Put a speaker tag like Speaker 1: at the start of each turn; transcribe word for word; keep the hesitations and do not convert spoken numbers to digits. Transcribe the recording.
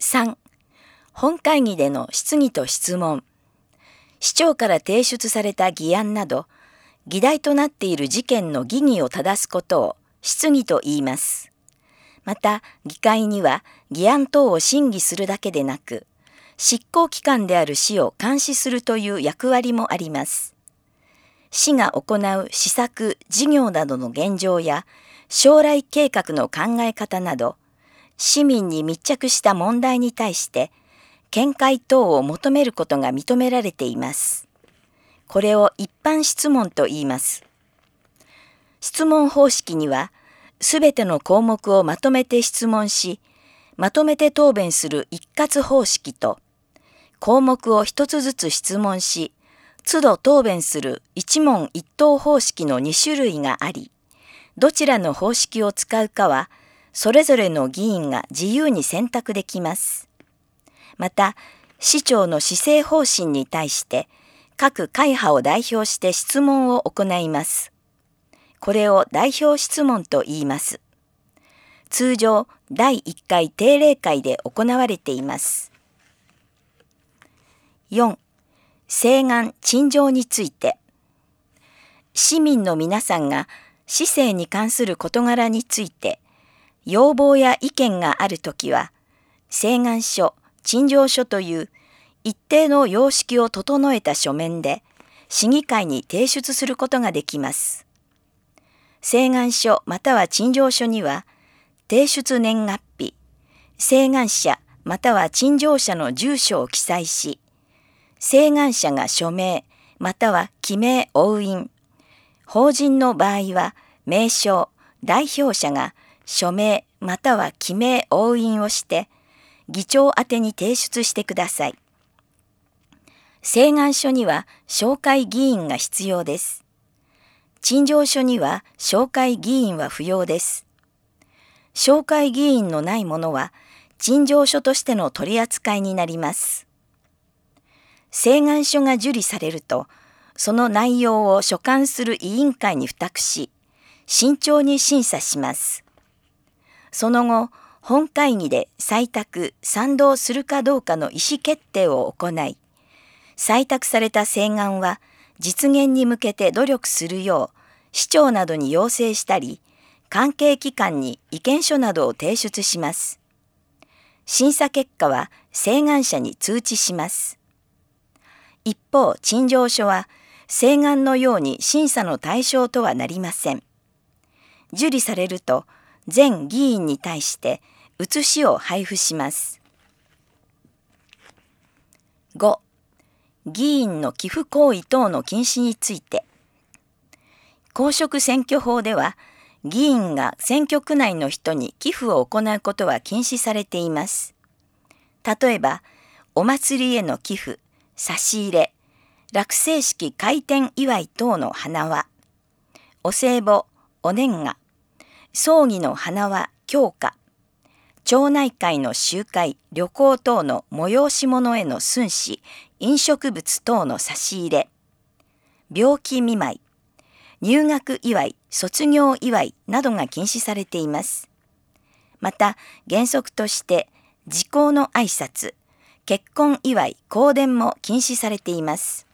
Speaker 1: さん、本会議での質疑と質問。市長から提出された議案など、議題となっている事件の疑義を正すことを質疑と言います。また、議会には議案等を審議するだけでなく、執行機関である市を監視するという役割もあります。市が行う施策・事業などの現状や、将来計画の考え方など、市民に密着した問題に対して、見解等を求めることが認められています。これを一般質問と言います。質問方式には、すべての項目をまとめて質問し、まとめて答弁する一括方式と、項目を一つずつ質問し、都度答弁する一問一答方式のに種類があり、どちらの方式を使うかは、それぞれの議員が自由に選択できます。また、市長の施政方針に対して、各会派を代表して質問を行います。これを代表質問と言います。通常、だいいっかい定例会で行われています。よん、請願・陳情について。市民の皆さんが市政に関する事柄について、要望や意見があるときは、請願書、陳情書という一定の様式を整えた書面で、市議会に提出することができます。請願書または陳情書には、提出年月日、請願者または陳情者の住所を記載し、請願者が署名または記名押印、法人の場合は名称、代表者が署名または記名押印をして、議長宛てに提出してください。請願書には紹介議員が必要です。陳情書には紹介議員は不要です。紹介議員のないものは陳情書としての取り扱いになります。請願書が受理されると、その内容を所管する委員会に付託し、慎重に審査します。その後、本会議で採択・賛同するかどうかの意思決定を行い、採択された請願は実現に向けて努力するよう、市長などに要請したり、関係機関に意見書などを提出します。審査結果は請願者に通知します。一方、陳情書は請願のように審査の対象とはなりません。受理されると、全議員に対して写しを配布します。ご、議員の寄付行為等の禁止について。公職選挙法では、議員が選挙区内の人に寄付を行うことは禁止されています。例えば、お祭りへの寄付、差し入れ、落成式開店祝い等の花輪、お歳暮、お年賀、葬儀の花輪、供花、町内会の集会、旅行等の催し物への寸志、飲食物等の差し入れ、病気見舞い、入学祝い、卒業祝いなどが禁止されています。また、原則として時効の挨拶、結婚祝い、香典も禁止されています。